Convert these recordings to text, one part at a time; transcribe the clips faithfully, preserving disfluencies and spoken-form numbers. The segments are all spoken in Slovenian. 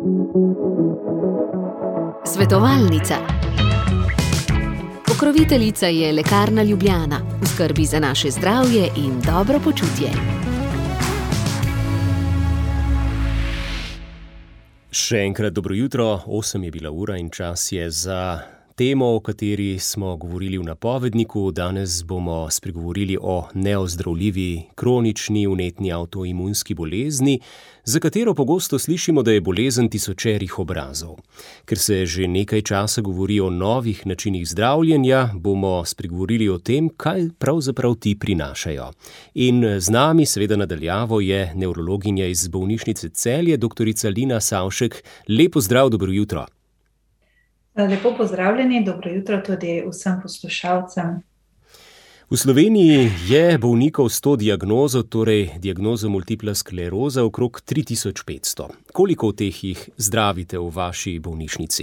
Svetovalnica. Pokroviteljica je Lekarna Ljubljana, v skrbi za naše zdravje in dobro počutje. Še enkrat dobro jutro, osem je bila ura in čas je za temo, o kateri smo govorili v napovedniku. Danes bomo spregovorili o neozdravljivi kronični vnetni avtoimunski bolezni, za katero pogosto slišimo, da je bolezen tisočerih obrazov. Ker se že nekaj časa govori o novih načinih zdravljenja, bomo spregovorili o tem, kaj pravzaprav ti prinašajo. In z nami, seveda nadaljavo, je nevrologinja iz bolnišnice Celje, doktorica Lina Savšek. Lepo zdrav, dobro jutro. Lepo pozdravljeni, dobro jutro tudi vsem poslušalcem. V Sloveniji je bolnikov s to diagnozo, torej diagnozo multipla skleroza, okrog tri tisoč petsto. Koliko teh jih zdravite v vaši bolnišnici?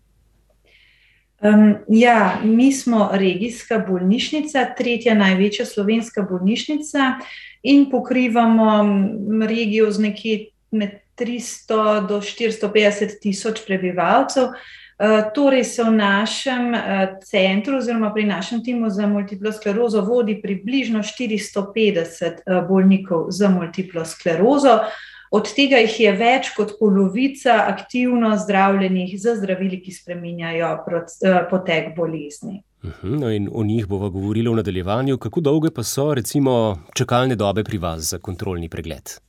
Um, ja, mi smo regijska bolnišnica, tretja največja slovenska bolnišnica in pokrivamo regijo z nekje med tristo do štiristo petdeset tisoč prebivalcev. Uh, torej se v našem uh, centru oziroma pri našem timu za multiplo sklerozo vodi približno štiristo petdeset uh, bolnikov za multiplo sklerozo. Od tega jih je več kot polovica aktivno zdravljenih z zdravili, ki spreminjajo proc, uh, potek bolezni. Uhum, no in o njih bova govorila v nadaljevanju. Kako dolge pa so recimo čakalne dobe pri vas za kontrolni pregled?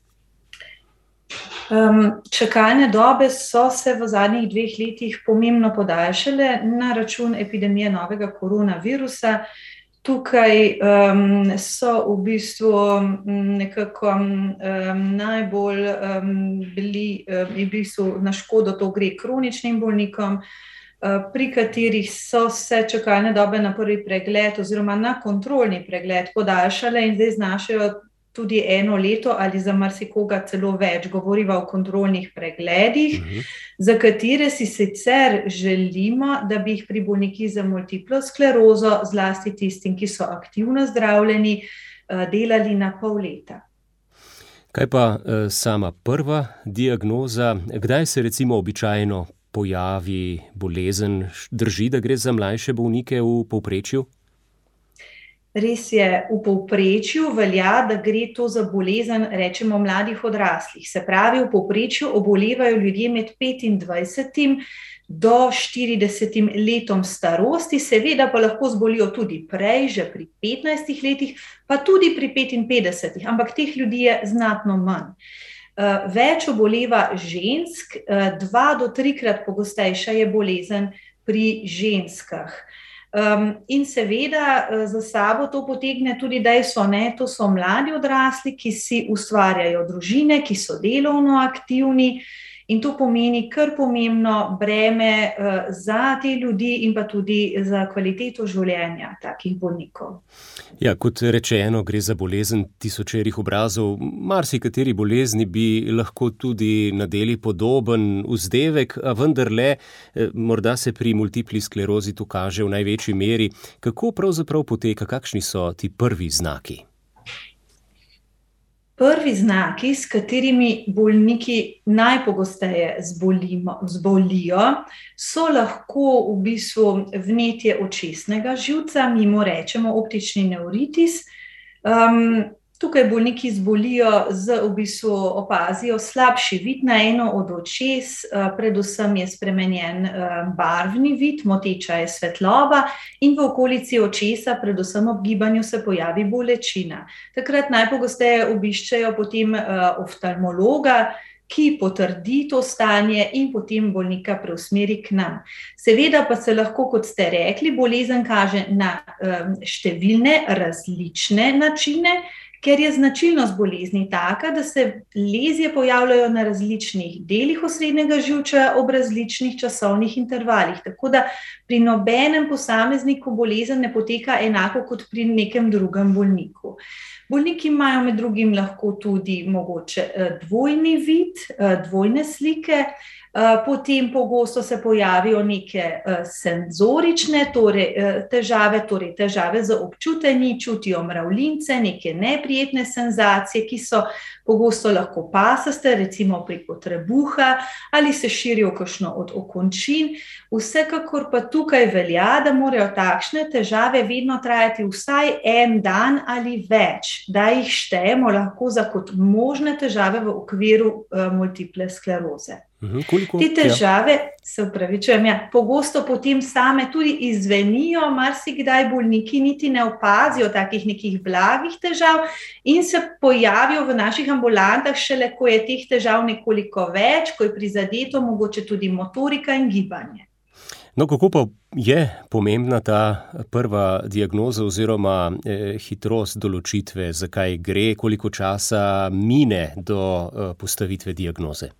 Um, čakalne dobe so se v zadnjih dveh letih pomembno podaljšale na račun epidemije novega koronavirusa. Tukaj um, so v bistvu nekako um, najbolj um, bili um, v bistvu na škodo to gre kroničnim bolnikom, uh, pri katerih so se čakalne dobe na prvi pregled oziroma na kontrolni pregled podaljšale in zdaj znašajo tudi eno leto ali za marsikoga celo več. Govoriva o kontrolnih pregledih, uh-huh. za katere si sicer želimo, da bi jih pri bolnikih za multiplo sklerozo, zlasti tistim, ki so aktivno zdravljeni, delali na pol leta. Kaj pa sama prva diagnoza? Kdaj se recimo običajno pojavi bolezen? Drži, da gre za mlajše bolnike v povprečju? Res je, v povprečju velja, da gre to za bolezen, rečemo, mladih odraslih. Se pravi, v povprečju obolevajo ljudje med petindvajsetim do štiridesetim letom starosti, seveda pa lahko zbolijo tudi prej, že pri petnajstih letih, pa tudi pri petinpetdesetih, ampak teh ljudi je znatno manj. Več oboleva žensk, dva do trikrat pogostejša je bolezen pri ženskah. Um, in seveda za sabo to potegne tudi dejstvo, ne, to so mladi odrasli, ki si ustvarjajo družine, ki so delovno aktivni in to pomeni kar pomembno breme uh, za te ljudi in pa tudi za kvaliteto življenja takih bolnikov. Ja, kot rečeno, gre za bolezen tisočerih obrazov. Marsikateri bolezni bi lahko tudi nadeli podoben vzdevek, a vendarle morda se pri multipli sklerozi to kaže v največji meri. Kako pravzaprav poteka, kakšni so ti prvi znaki? Prvi znaki, s katerimi bolniki najpogosteje zbolimo, zbolijo, so lahko v bistvu vnetje očesnega živca, mi mu rečemo optični nevritis. Um, tukaj bolniki zbolijo z, v bistvu opazijo slabši vid na eno od očes, predvsem je spremenjen barvni vid, moteča je svetloba in v okolici očesa, predvsem ob gibanju, se pojavi bolečina. Takrat najpogosteje obiščejo potem oftalmologa, ki potrdi to stanje in potem bolnika preusmeri k nam. Seveda pa se lahko, kot ste rekli, bolezen kaže na številne različne načine, ker je značilnost bolezni taka, da se lezije pojavljajo na različnih delih osrednjega živča ob različnih časovnih intervalih. Tako da pri nobenem posamezniku bolezen ne poteka enako kot pri nekem drugem bolniku. Bolniki imajo med drugim lahko tudi mogoče dvojni vid, dvojne slike, Potem pogosto se pojavijo neke senzorične torej, težave, torej težave z občutenji, čutijo mravljince, neke neprijetne senzacije, ki so pogosto lahko pasaste, recimo preko trebuha ali se širijo kakšno od okončin. Vsekakor pa tukaj velja, da morajo takšne težave vedno trajati vsaj en dan ali več, da jih štejemo lahko za kot možne težave v okviru multiple skleroze. Mhm, koliko, Te težave, ja. se upravičujem, ja, pogosto potem same tudi izvenijo, marsikdaj bolniki niti ne opazijo takih nekih blagih težav in se pojavijo v naših ambulantah šele, ko je teh težav nekoliko več, ko je prizadeto mogoče tudi motorika in gibanje. No, kako pa je pomembna ta prva diagnoza oziroma eh, hitrost določitve, zakaj gre, koliko časa mine do eh, postavitve diagnoze?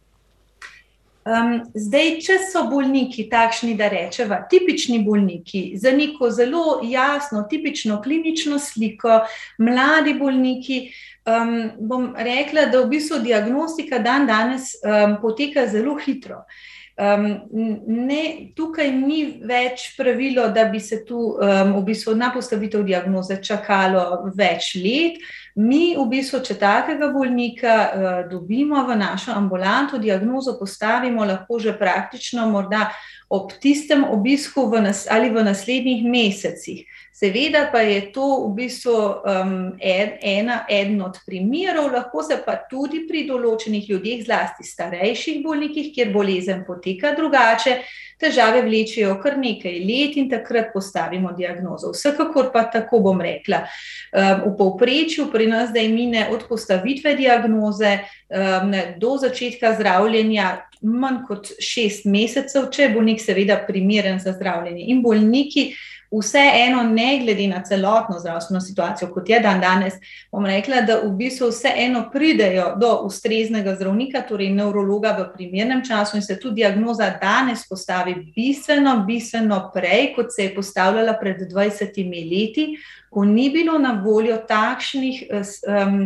Um, zdaj, če so bolniki takšni, da rečeva, tipični bolniki, za neko zelo jasno, tipično klinično sliko, mladi bolniki, um, bom rekla, da v bistvu diagnostika dan danes um, poteka zelo hitro. Um, ne, tukaj ni več pravilo, da bi se tu um, v bistvu na postavitev diagnoze čakalo več let. Mi v bistvu, če takega bolnika uh, dobimo v našo ambulanto, diagnozo postavimo lahko že praktično morda ob tistem obisku v nas, ali v naslednjih mesecih. Seveda pa je to v bistvu um, ed, ena, eden od primerov, lahko se pa tudi pri določenih ljudeh, zlasti starejših bolnikih, kjer bolezen poteka drugače, težave vlečejo kar nekaj let in takrat postavimo diagnozo. Vsekakor pa tako bom rekla, um, v povprečju pri nas zdaj mine od postavitve diagnoze um, do začetka zdravljenja manj kot šest mesecev, če je bolnik seveda primeren za zdravljenje. In bolniki vseeno, ne glede na celotno zdravstveno situacijo, kot je dan danes, bom rekla, da v bistvu vseeno pridejo do ustreznega zdravnika, torej nevrologa v primernem času in se tudi diagnoza danes postavi bistveno, bistveno prej, kot se je postavljala pred dvajsetimi leti, ko ni bilo na voljo takšnih um,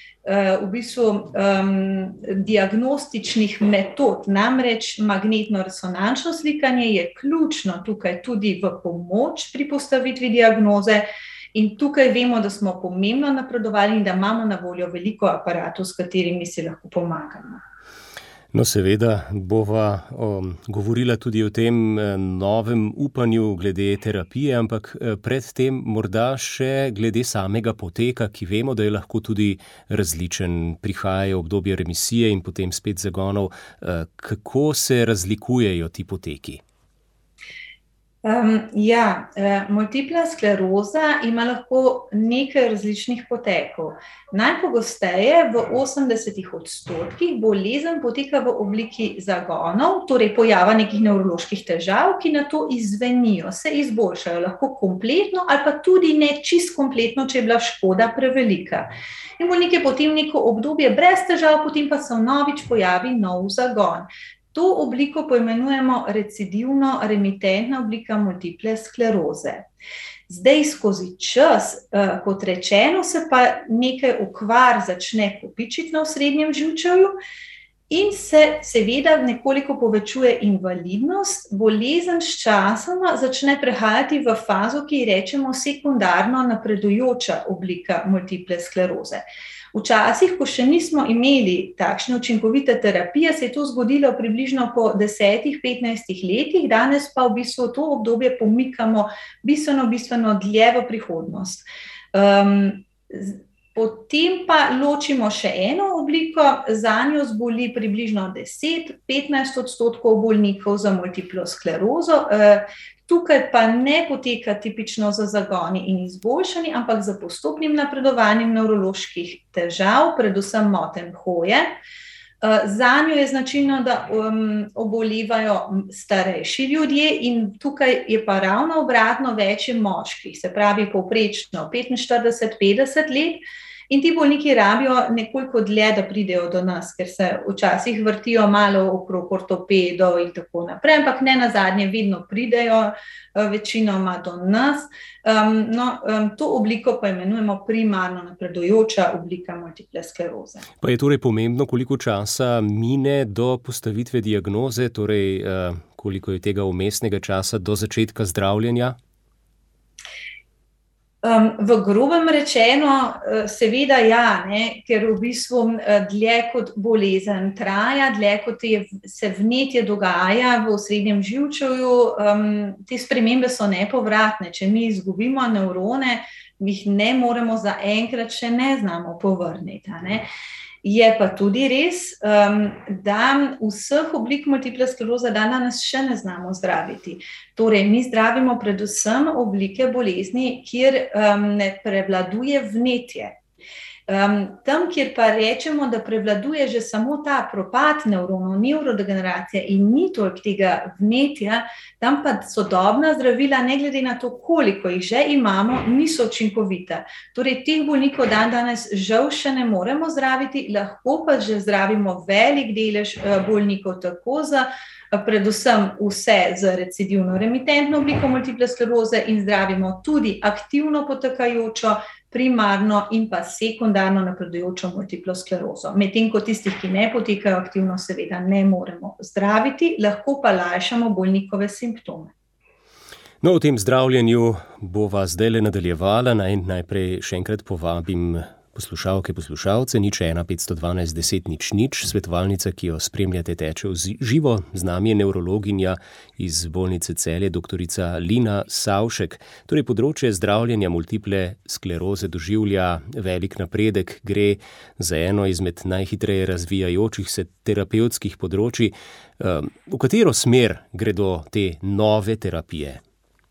v bistvu um, diagnostičnih metod, namreč magnetno-resonančno slikanje je ključno tukaj tudi v pomoč pri postavitvi diagnoze in tukaj vemo, da smo pomembno napredovali in da imamo na voljo veliko aparatov, s katerimi si lahko pomagamo. No, seveda bova um, govorila tudi o tem novem upanju glede terapije, ampak predtem morda še glede samega poteka, ki vemo, da je lahko tudi različen. Prihajajo obdobje remisije in potem spet zagonov. Kako se razlikujejo ti poteki? Um, ja, multipla skleroza ima lahko nekaj različnih potekov. Najpogosteje v osemdesetih odstotkih bolezen poteka v obliki zagonov, torej pojava nekih nevroloških težav, ki nato izzvenijo, se izboljšajo, lahko kompletno ali pa tudi ne čisto kompletno, če je bila škoda prevelika. In bolnik je potem neko obdobje brez težav, potem pa se vnovič pojavi nov zagon. To obliko poimenujemo recidivno remitentna oblika multiple skleroze. Zdaj skozi čas, kot rečeno, se pa nekaj okvar začne kopičiti na osrednjem živčevju in se seveda nekoliko povečuje invalidnost, bolezen sčasoma začne prehajati v fazo, ki ji rečemo sekundarno napredujoča oblika multiple skleroze. Včasih, ko še nismo imeli takšne učinkovite terapije, se je to zgodilo približno po desetih, petnajstih letih, danes pa v bistvu to obdobje pomikamo bistveno, bistveno dlje v prihodnost. Um, potem pa ločimo še eno obliko, zanjo zboli približno deset do petnajst odstotkov bolnikov za multiplo sklerozo. Uh, Tukaj pa ne poteka tipično za zagoni in izboljšanje, ampak za postopnim napredovanjem nevroloških težav, predvsem motenj hoje. Zanjo je značilno, da um, obolevajo starejši ljudje in tukaj je pa ravno obratno več moških, se pravi povprečno petinštirideset do petdeset let. In ti bolniki rabijo nekoliko dlje, da pridejo do nas, ker se včasih vrtijo malo okrog ortopedov in tako naprej, ampak ne nazadnje vedno pridejo večinoma do nas. Um, no, um, to obliko pa imenujemo primarno napredujoča oblika multiple skleroze. Pa je torej pomembno, koliko časa mine do postavitve diagnoze, torej uh, koliko je tega vmesnega časa do začetka zdravljenja? Um, v grobem rečeno, seveda ja, ne, ker v bistvu dlje kot bolezen traja, dlje kot je, se vnetje dogaja v osrednjem živčevju, um, te spremembe so nepovratne. Če mi izgubimo nevrone, jih ne moremo zaenkrat še ne znamo povrniti. Ne. Je pa tudi res, um, da vseh oblik multiple skleroze danes še ne znamo zdraviti. Torej, mi zdravimo predvsem oblike bolezni, kjer um, ne prevladuje vnetje. Um, tam, kjer pa rečemo, da prevladuje že samo ta propad nevronov, nevrodegeneracija in ni toliko tega vnetja, tam pa sodobna zdravila, ne glede na to, koliko jih že imamo, niso učinkovita. Torej, teh bolnikov dan danes žal še ne moremo zdraviti, lahko pa že zdravimo velik delež bolnikov tako za predvsem vse z recidivno remitentno obliko multiple skleroze in zdravimo tudi aktivno potekajočo, primarno in pa sekundarno napredujočo multiplo sklerozo. Medtem ko tistih, ki ne potekajo aktivno, seveda ne moremo zdraviti, lahko pa lajšamo bolnikove simptome. No, o tem zdravljenju bova zdajle nadaljevala. Naj najprej še enkrat povabim poslušalke, poslušalce, nič ena petsto dvanajst deset nič nič, svetovalnica, ki jo spremljate, teče v živo. Z nami je nevrologinja iz bolnice Celje, doktorica Lina Savšek. Torej, področje zdravljenja multiple skleroze doživlja velik napredek, gre za eno izmed najhitreje razvijajočih se terapevtskih področij. V katero smer gredo te nove terapije?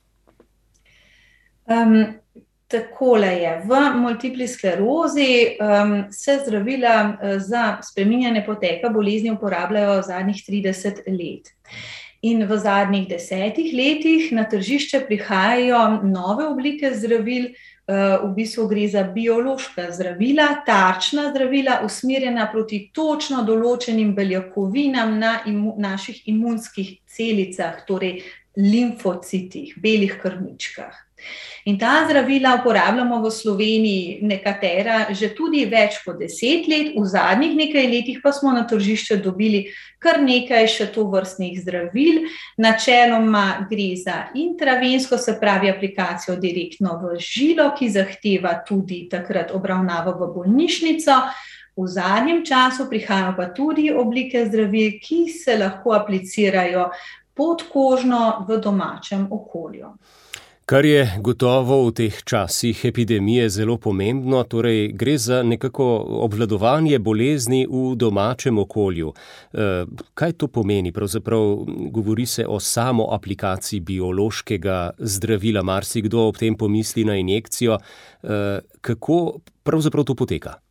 Um, Takole je, v multipli sklerozi um, se zdravila za spreminjanje poteka bolezni uporabljajo zadnjih trideset let. In v zadnjih desetih letih na tržišče prihajajo nove oblike zdravil, uh, v bistvu gre za biološka zdravila, tarčna zdravila, usmerjena proti točno določenim beljakovinam na imu, naših imunskih celicah, torej limfocitih, belih krvničkah. In ta zdravila uporabljamo v Sloveniji nekatera že tudi več kot deset let, v zadnjih nekaj letih pa smo na tržišče dobili kar nekaj še tovrstnih zdravil. Načeloma gre za intravensko, se pravi aplikacijo direktno v žilo, ki zahteva tudi takrat obravnavo v bolnišnico. V zadnjem času prihajajo pa tudi oblike zdravil, ki se lahko aplicirajo podkožno v domačem okolju. Kar je gotovo v teh časih epidemije zelo pomembno, torej gre za nekako obvladovanje bolezni v domačem okolju. Kaj to pomeni? Pravzaprav govori se o samoaplikaciji biološkega zdravila. Marsikdo ob tem pomisli na injekcijo. Kako pravzaprav to poteka?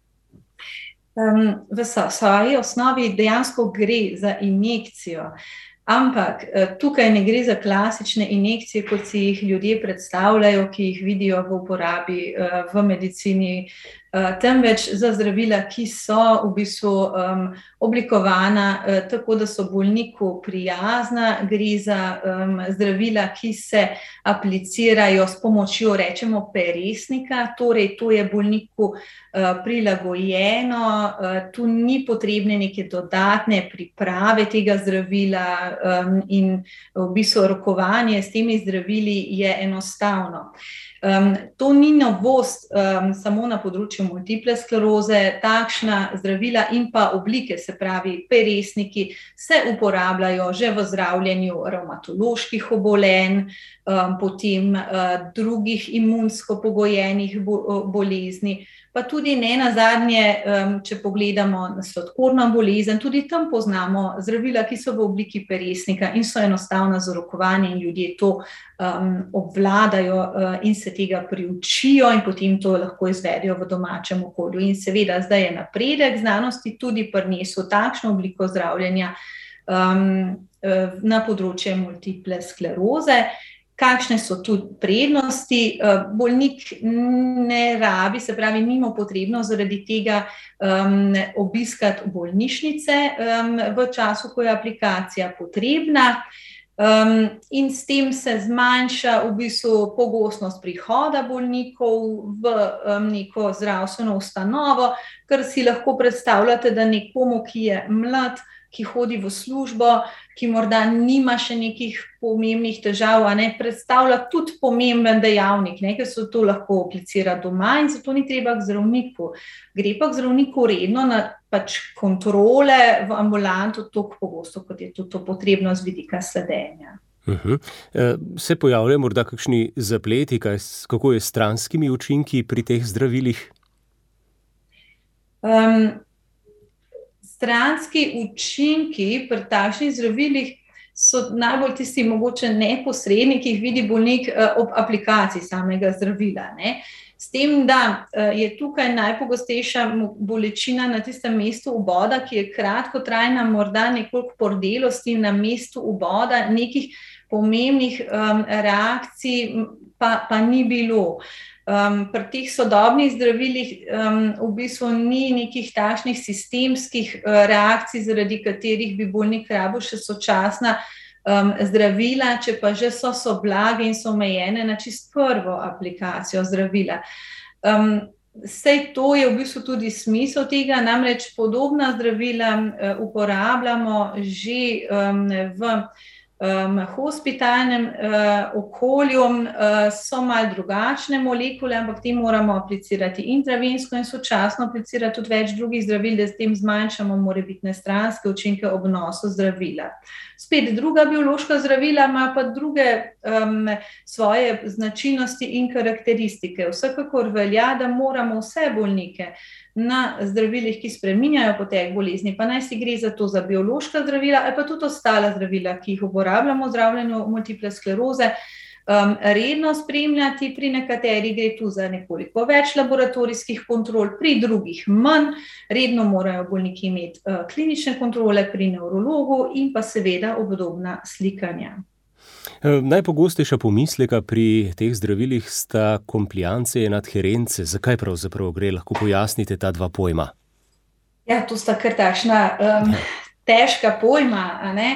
Um, v svoji osnovi dejansko gre za injekcijo. Ampak tukaj ne gre za klasične injekcije, kot si jih ljudje predstavljajo, ki jih vidijo v uporabi v medicini, temveč za zdravila, ki so v bistvu um, oblikovana uh, tako, da so bolniku prijazna. Gre za um, zdravila, ki se aplicirajo s pomočjo, rečemo, peresnika, torej to je bolniku uh, prilagojeno, uh, tu ni potrebne neke dodatne priprave tega zdravila um, in v bistvu rokovanje s temi zdravili je enostavno. Um, to ni novost um, samo na področju multiple skleroze, takšna zdravila in pa oblike, se pravi peresniki, se uporabljajo že v zdravljenju revmatoloških obolenj, um, potem uh, drugih imunsko pogojenih bo, bolezni, pa tudi ne nazadnje, um, če pogledamo na sladkorno bolezen, tudi tam poznamo zdravila, ki so v obliki peresnika in so enostavna za rokovanje in ljudje to um, obvladajo uh, in se tega priučijo in potem to lahko izvedejo v domačem okolju. In seveda zdaj je napredek znanosti tudi prinesel takšno obliko zdravljenja um, na področje multiple skleroze, kakšne so tu prednosti. Bolnik ne rabi, se pravi, nima potrebno zaradi tega um, obiskati bolnišnice um, v času, ko je aplikacija potrebna. Um, in s tem se zmanjša v bistvu pogostnost prihoda bolnikov v um, neko zdravstveno ustanovo, ker si lahko predstavljate, da nekomu, ki je mlad, ki hodi v službo, ki morda nima še nekih pomembnih težav, a ne, predstavlja tudi pomemben dejavnik, ne, ker se to lahko aplicira doma in zato ni treba k zdravniku. Gre pa k zdravniku redno na pač kontrole v ambulanto toliko pogosto, kot je tudi to potrebno z vidika sledenja. Uh-huh. Se pojavljajo morda kakšni zapleti, kaj, kako je s stranskimi učinki pri teh zdravilih? Um, Stranski učinki pri takšnih zdravilih so najbolj tisti mogoče neposredni, ki jih vidi bolnik ob aplikaciji samega zdravila, ne. S tem, da je tukaj najpogostejša bolečina na tistem mestu vboda, ki je kratkotrajna, morda nekoliko pordelosti na mestu vboda, nekih pomembnih um, reakcij pa, pa ni bilo. Um, pri teh sodobnih zdravilih um, v bistvu ni nekih takšnih sistemskih uh, reakcij, zaradi katerih bi bolnik rabil še sočasna um, zdravila, če pa že so, so blage in so omejene na čist prvo aplikacijo zdravila. Um, Sej to je v bistvu tudi smisel tega, namreč podobna zdravila uh, uporabljamo že um, v Um, hospitalnem uh, okolju, uh, so malo drugačne molekule, ampak te moramo aplicirati intravensko in sočasno aplicirati tudi več drugih zdravil, da s tem zmanjšamo morebitne stranske učinke ob nosu zdravila. Spet druga biološka zdravila ima pa druge um, svoje značilnosti in karakteristike. Vsekakor velja, da moramo vse bolnike na zdravilih, ki spreminjajo potek bolezni, pa naj si gre za to za biološka zdravila ali pa tudi ostala zdravila, ki jih uporabljamo v zdravljenju multiple skleroze, um, redno spremljati. Pri nekaterih gre tu za nekoliko več laboratorijskih kontrol, pri drugih manj. Redno morajo bolniki imeti uh, klinične kontrole pri nevrologu in pa seveda obdobna slikanja. Najpogostejša pomisleka pri teh zdravilih sta kompliance in adherence. Zakaj pravzaprav gre? Lahko pojasnite ta dva pojma? Ja, to sta kar takšna um, težka pojma, a ne?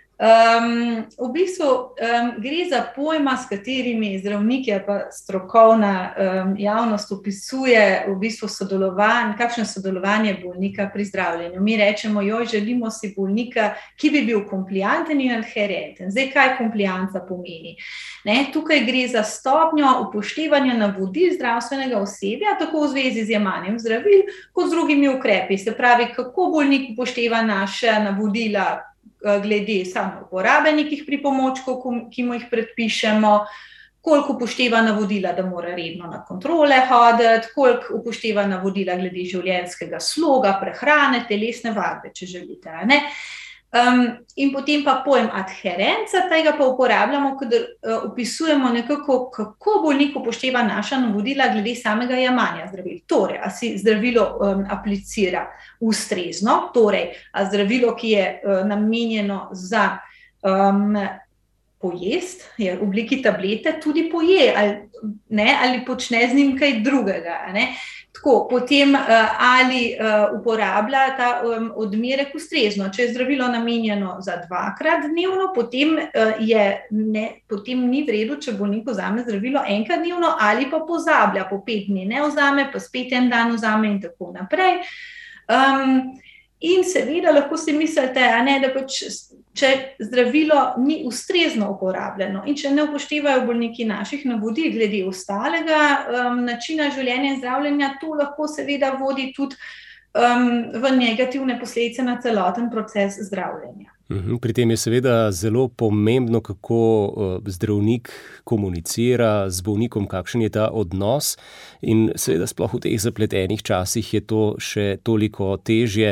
Um, v bistvu um, gre za pojma, s katerimi zdravniki pa strokovna um, javnost opisuje v bistvu sodelovanje, kakšno sodelovanje bolnika pri zdravljenju. Mi rečemo, joj, želimo si bolnika, ki bi bil komplianten in adherenten. Zdaj, kaj komplianca pomeni? Ne, tukaj gre za stopnjo upoštevanja navodil zdravstvenega osebja, tako v zvezi z jemanjem zdravil, kot z drugimi ukrepi. Se pravi, kako bolnik upošteva naše navodila glede same uporabe nekih pripomočkov, ki mu jih predpišemo, koliko upošteva navodila, da mora redno na kontrole hoditi, koliko upošteva navodila glede življenjskega sloga, prehrane, telesne vadbe, če želite, ne. Um, in potem pa pojem adherenca, tega pa uporabljamo, kadar uh, opisujemo nekako, kako bolnik upošteva naša navodila glede samega jemanja zdravil. Torej, a si zdravilo um, aplicira ustrezno, torej, a zdravilo, ki je uh, namenjeno za um, pojest, je v obliki tablete, tudi poje, ali, ne, ali počne z njim kaj drugega, ne. Tako, potem ali uh, uporablja ta um, odmerek ustrezno. Če je zdravilo namenjeno za dvakrat dnevno, potem, uh, je ne, potem ni v redu, če bolnik vzame zdravilo enkrat dnevno ali pa pozablja, po pet dni ne vzame, pa spet en dan vzame in tako naprej. Um, in seveda lahko si mislite, a ne, da pač če zdravilo ni ustrezno uporabljeno in če ne upoštevajo bolniki naših navodil glede ostalega um, načina življenja in zdravljenja, to lahko seveda vodi tudi um, v negativne posledice na celoten proces zdravljenja. Pri tem je seveda zelo pomembno, kako zdravnik komunicira z bolnikom, kakšen je ta odnos, in seveda sploh v teh zapletenih časih je to še toliko težje.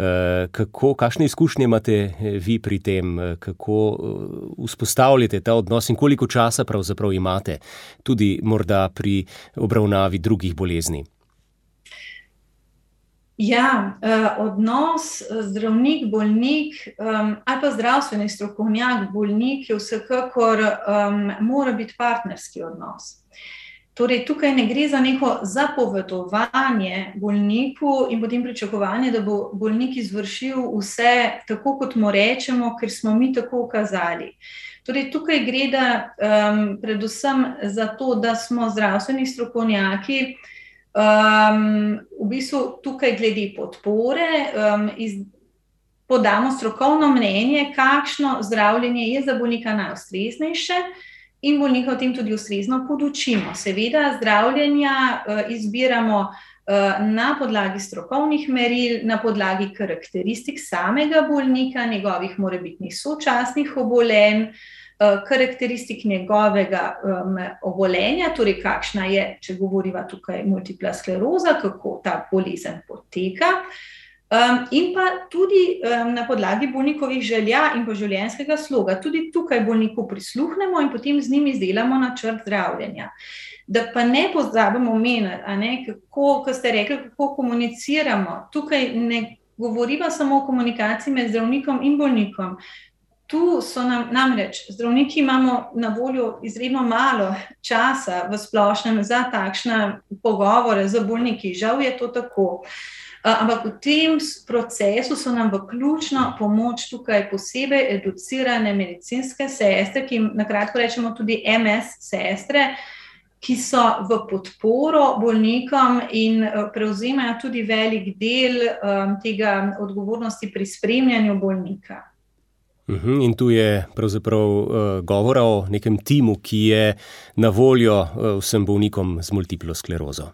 Kako, kakšne izkušnje imate vi pri tem, kako vzpostavljate ta odnos in koliko časa pravzaprav imate tudi morda pri obravnavi drugih bolezni? Ja, odnos zdravnik-bolnik ali pa zdravstveni strokovnjak-bolnik je vsekakor mora biti partnerski odnos. Torej, tukaj ne gre za neko zapovedovanje bolniku in potem pričakovanje, da bo bolnik izvršil vse tako, kot mu rečemo, ker smo mi tako ukazali. Torej, tukaj gre da predvsem za to, da smo zdravstveni strokovnjaki Um, v bistvu tukaj glede podpore um, iz, podamo strokovno mnenje, kakšno zdravljenje je za bolnika najustreznejše in bolnika o tem tudi ustrezno podučimo. Seveda zdravljenja uh, izbiramo uh, na podlagi strokovnih meril, na podlagi karakteristik samega bolnika, njegovih morebitnih sočasnih obolenj, karakteristik njegovega um, obolenja, torej kakšna je, če govoriva tukaj multipla skleroza, kako ta bolezen poteka, um, in pa tudi um, na podlagi bolnikovih želja in pa življenjskega sloga. Tudi tukaj bolniku prisluhnemo in potem z njim izdelamo načrt zdravljenja. Da pa ne pozabimo omeniti, a ne, kako, ko ste rekli, kako komuniciramo, tukaj ne govoriva samo o komunikaciji med zdravnikom in bolnikom. Tu so nam, namreč, zdravniki imamo na voljo izredno malo časa v splošnem za takšne pogovore z bolniki, žal je to tako. Ampak v tem procesu so nam v ključno pomoč tukaj posebej educirane medicinske sestre, ki jim na kratko rečemo tudi em es sestre, ki so v podporo bolnikom in prevzemajo tudi velik del um, tega odgovornosti pri spremljanju bolnika. Uhum, in tu je pravzaprav uh, govora o nekem timu, ki je na voljo uh, vsem bolnikom z multiplo sklerozo.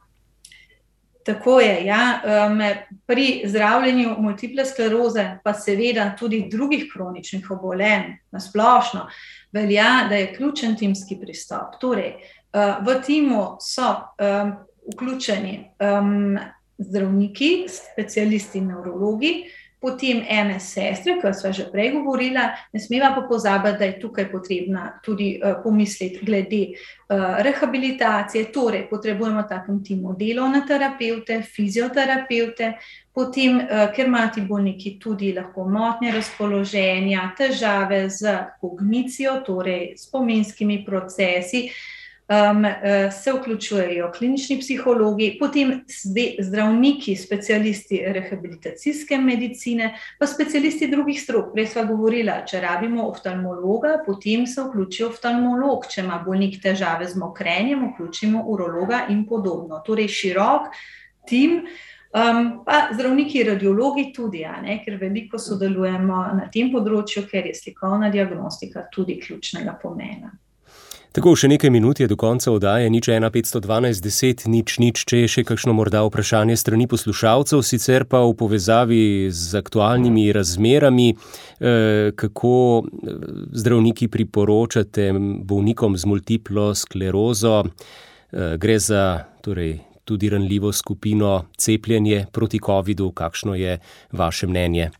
Tako je, ja. Um, pri zdravljenju multiple skleroze, pa seveda tudi drugih kroničnih obolenj na splošno, velja, da je ključen timski pristop. Torej, uh, v timu so um, vključeni um, zdravniki, specialisti in nevrologi, potem em es sestre, kot sva že prej govorila, ne smeva pa pozabiti, da je tukaj potrebna tudi uh, pomisliti glede uh, rehabilitacije, torej potrebujemo v takem timu delovne terapevte, fizioterapevte, potem, uh, ker imajo ti bolniki tudi lahko motnje razpoloženja, težave z kognicijo, torej spominskimi procesi, Um, se vključujejo klinični psihologi, potem zdravniki, specialisti rehabilitacijske medicine, pa specialisti drugih strok. Prej sva govorila, če rabimo oftalmologa, potem se vključi oftalmolog, če ima bolnik težave z mokrenjem, vključimo urologa in podobno. Torej širok tim, um, pa zdravniki radiologi tudi, a ne, ker veliko sodelujemo na tem področju, ker je slikovna diagnostika tudi ključnega pomena. Tako, še nekaj minut je do konca oddaje, nič ena petsto dvanajst deset nič nič, če je še kakšno morda vprašanje strani poslušalcev, sicer pa v povezavi z aktualnimi razmerami, eh, kako zdravniki priporočate bolnikom z multiplo sklerozo, eh, gre za torej, tudi ranljivo skupino, cepljenje proti covidu, kakšno je vaše mnenje?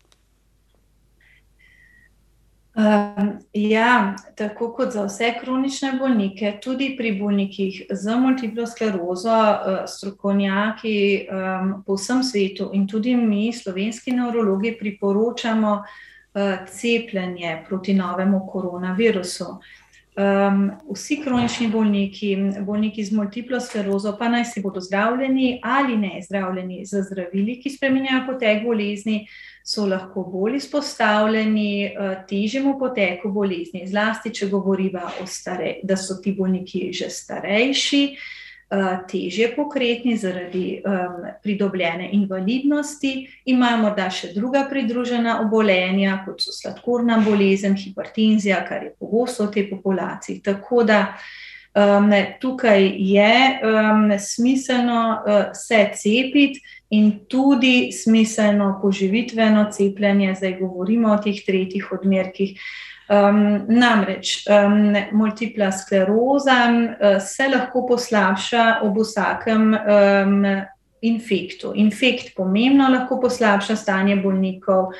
Um, ja, tako kot za vse kronične bolnike, tudi pri bolnikih z multiplo sklerozo, uh, strokovnjaki um, po vsem svetu in tudi mi, slovenski nevrologi, priporočamo uh, cepljenje proti novemu koronavirusu. Um, vsi kronični bolniki, bolniki z multiplo sklerozo, pa naj si bodo zdravljeni ali ne zdravljeni z zdravili, ki spreminjajo potek bolezni, so lahko bolj izpostavljeni težjemu poteku bolezni, zlasti, če govoriva o stare, da so ti bolniki že starejši, težje pokretni zaradi um, pridobljene invalidnosti, imajo morda še druga pridružena obolenja, kot so sladkorna bolezen, hipertenzija, kar je pogosto v tej populaciji. Tako da um, tukaj je um, smiselno uh, se cepiti in tudi smiselno poživitveno cepljenje, zdaj govorimo o teh tretjih odmerkih. Um, namreč, um, multipla skleroza uh, se lahko poslabša ob vsakem um, infektu. Infekt pomembno lahko poslabša stanje bolnikov,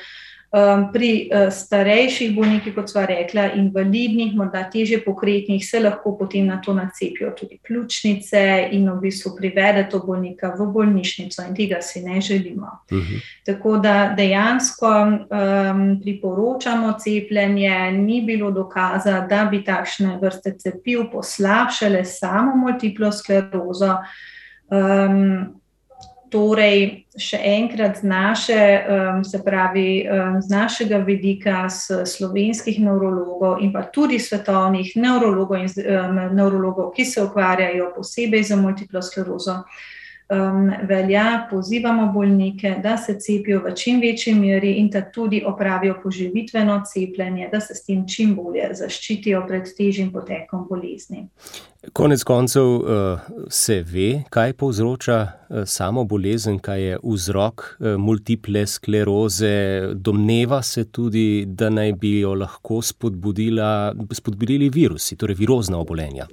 Pri starejših bolnikih, kot sva rekla, invalidnih, morda težje pokretnih, se lahko potem na to nacepijo tudi pljučnice in v bistvu privede to bolnika v bolnišnico in tega si ne želimo. Uh-huh. Tako da dejansko um, priporočamo cepljenje, ni bilo dokaza, da bi takšne vrste cepiv poslabšale samo multiplo sklerozo. Um, Torej, še enkrat z naše, se pravi, z našega vidika, s slovenskih nevrologov in pa tudi svetovnih nevrologov in nevrologov, ki se ukvarjajo posebej za multiplo sklerozo, velja, pozivamo bolnike, da se cepijo v čim večji meri in da tudi opravijo poživitveno cepljenje, da se s tem čim bolje zaščitijo pred težjim potekom bolezni. Konec koncev se ve, kaj povzroča samo bolezen, kaj je vzrok multiple skleroze. Domneva se tudi, da naj bi jo lahko spodbudili virusi, torej virozna obolenja.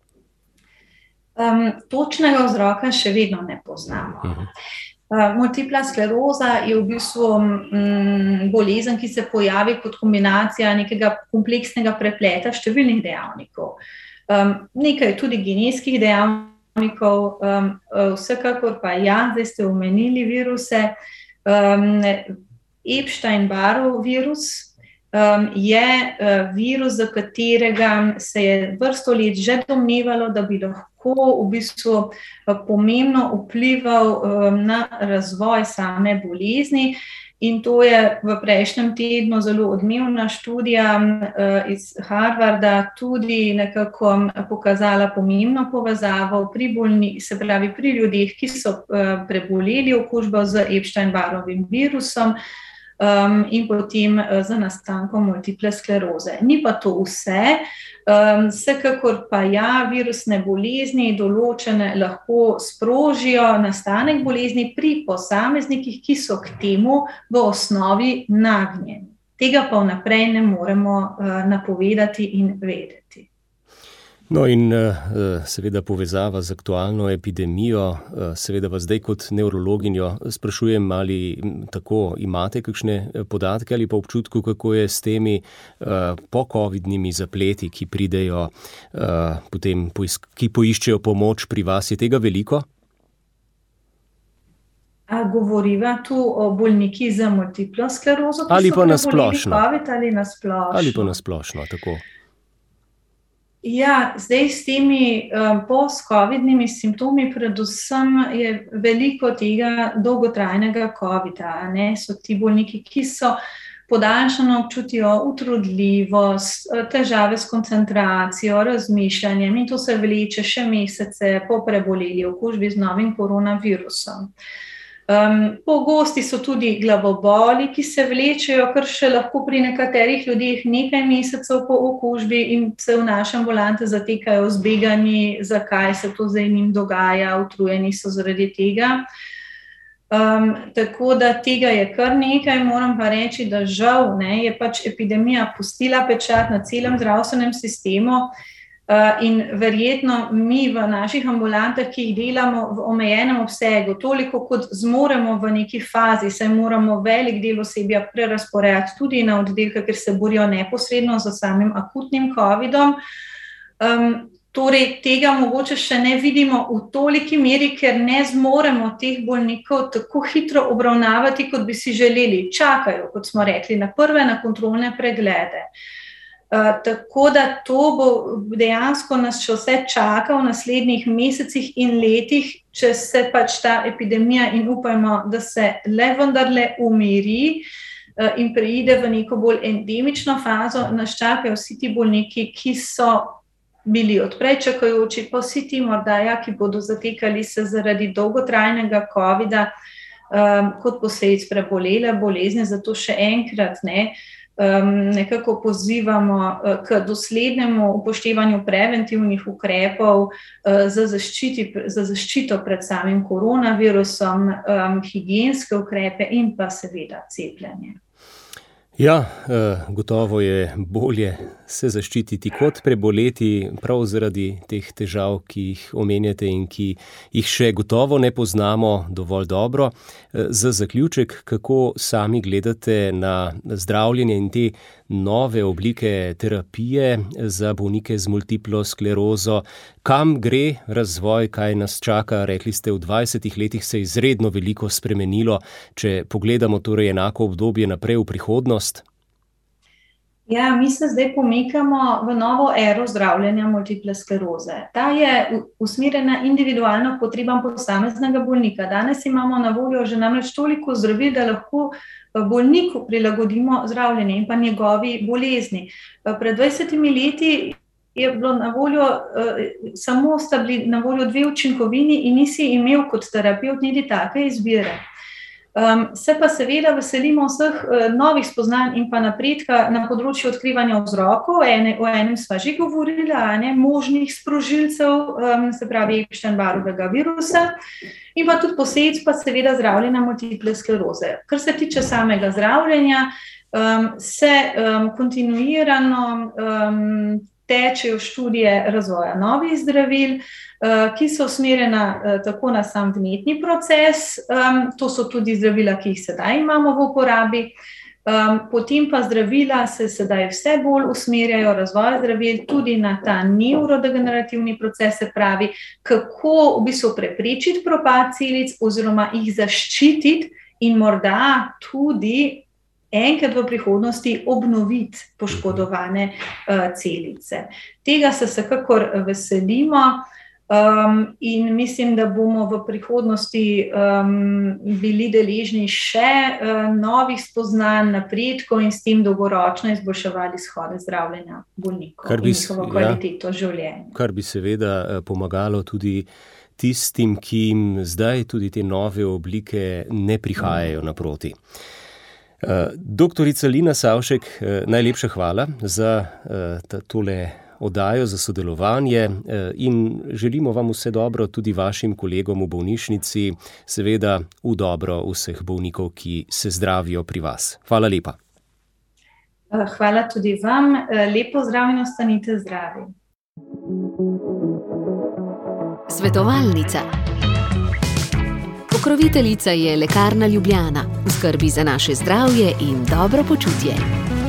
Um, točnega vzroka še vedno ne poznamo. Uh-huh. Uh, multipla skleroza je v bistvu um, bolezen, ki se pojavi kot kombinacija nekega kompleksnega prepleta številnih dejavnikov. Um, nekaj tudi genetskih dejavnikov, um, vsekakor pa ja, zdaj ste omenili viruse. Um, Epstein-Barrov virus um, je uh, virus, za katerega se je vrsto let že domnevalo, da bi lahko v bistvu pomembno vplival na razvoj same bolezni. In to je v prejšnjem tednu zelo odmevna študija iz Harvarda tudi nekako pokazala pomembno povezavo pri bolni, se pravi pri ljudeh, ki so preboleli okužbo z Epstein-Barrovim virusom um, in potem za nastankom multiple skleroze. Ni pa to vse. Um, vsekakor pa ja, virusne bolezni določene lahko sprožijo nastanek bolezni pri posameznikih, ki so k temu v osnovi nagnjeni. Tega pa vnaprej ne moremo uh, napovedati in vedeti. No in seveda povezava z aktualno epidemijo, seveda vas zdaj kot nevrologinjo sprašujem, ali tako imate kakšne podatke ali pa občutku, kako je s temi po-covidnimi zapleti, ki pridejo, potem, ki poiščejo pomoč pri vas, je tega veliko? A govoriva tu o bolniki za multiplo sklerozo, ki ali so preboleli COVID ali na splošno? Ali pa na splošno, tako. Ja, zdaj s temi um, post-covidnimi simptomi predvsem je veliko tega dolgotrajnega covida, ne? So ti bolniki, ki so podaljšano občutijo utrudljivost, težave s koncentracijo, razmišljanjem in to se vleče še mesece po preboleli okužbi z novim koronavirusom. Um, pogosti so tudi glavoboli, ki se vlečejo, kar še lahko pri nekaterih ljudeh nekaj mesecev po okužbi in se v naše ambulante zatekajo zbegani, zakaj se to zdaj njim dogaja, utrujeni so zaradi tega. Um, tako da tega je kar nekaj, moram pa reči, da žal ne, je pač epidemija pustila pečat na celem zdravstvenem sistemu. Uh, in verjetno mi v naših ambulantah, ki jih delamo v omejenem obsegu, toliko kot zmoremo v neki fazi, saj moramo velik del osebja prerazporejati tudi na oddelke, ker se borijo neposredno za samim akutnim covidom. Um, torej, tega mogoče še ne vidimo v toliki meri, ker ne zmoremo teh bolnikov tako hitro obravnavati, kot bi si želeli. Čakajo, kot smo rekli, na prve, na kontrolne preglede. Uh, tako da to bo dejansko nas še vse čaka v naslednjih mesecih in letih, če se pač ta epidemija in upajmo, da se le vendarle umiri uh, in preide v neko bolj endemično fazo, nas čakajo vsi ti bolniki, ki so bili odprej čakajoči, pa vsi ti morda, ja, ki bodo zatekali se zaradi dolgotrajnega covida um, kot posledic prebolele bolezni, zato še enkrat ne. Um, nekako pozivamo uh, k doslednemu upoštevanju preventivnih ukrepov uh, za, zaščiti, za zaščito pred samim koronavirusom, um, higienske ukrepe in pa seveda cepljenje. Ja, gotovo je bolje se zaščititi kot preboleti prav zaradi teh težav, ki jih omenjate in ki jih še gotovo ne poznamo dovolj dobro. Za zaključek, kako sami gledate na zdravljenje in te nove oblike terapije za bolnike z multiplo sklerozo? Kam gre razvoj, kaj nas čaka? Rekli ste, v dvajsetih letih se je izredno veliko spremenilo. Če pogledamo torej enako obdobje naprej v prihodnost? Ja, mi se zdaj pomikamo v novo ero zdravljenja multiple skleroze. Ta je usmerjena individualno potrebam posameznega bolnika. Danes imamo na voljo že namreč toliko zdravil, da lahko bolniku prilagodimo zdravljenje in pa njegovi bolezni. Pred dvajsetimi leti je bilo na voljo, samo sta bili na voljo dve učinkovini in nisi imel kot terapevt niti take izbire. Um, se pa seveda veselimo vseh uh, novih spoznanj in pa napredka na področju odkrivanja vzrokov. Ene, o enem sva že govorila, ne, možnih sprožilcev, um, se pravi Epstein-Barrovega virusa, in pa tudi posledic pa seveda zdravljenja multiple skleroze. Kar se tiče samega zdravljenja, um, se um, kontinuirano um, tečejo študije razvoja novih zdravil, ki so usmerjena tako na sam vnetni proces, to so tudi zdravila, ki jih sedaj imamo v uporabi, potem pa zdravila se sedaj vse bolj usmerjajo, razvoj zdravil tudi na ta nevrodegenerativni proces, se pravi, kako v bistvu preprečiti propad celic oziroma jih zaščititi in morda tudi enkrat v prihodnosti obnoviti poškodovane uh, celice. Tega se vsekakor veselimo um, in mislim, da bomo v prihodnosti um, bili deležni še uh, novih spoznanj, napredkov in s tem dolgoročno izboljševali shode zdravljenja bolnikov in njihovo kvaliteto ja, življenja. Kar bi seveda pomagalo tudi tistim, ki jim zdaj tudi te nove oblike ne prihajajo naproti. Doktorica Lina Savšek, najlepša hvala za tole oddajo, za sodelovanje in želimo vam vse dobro tudi vašim kolegom v bolnišnici, seveda v dobro vseh bolnikov, ki se zdravijo pri vas. Hvala lepa. Hvala tudi vam. Lepo zdrav in ostanite zdravi. Svetovalnica. Pokroviteljica je Lekarna Ljubljana, v skrbi za naše zdravje in dobro počutje.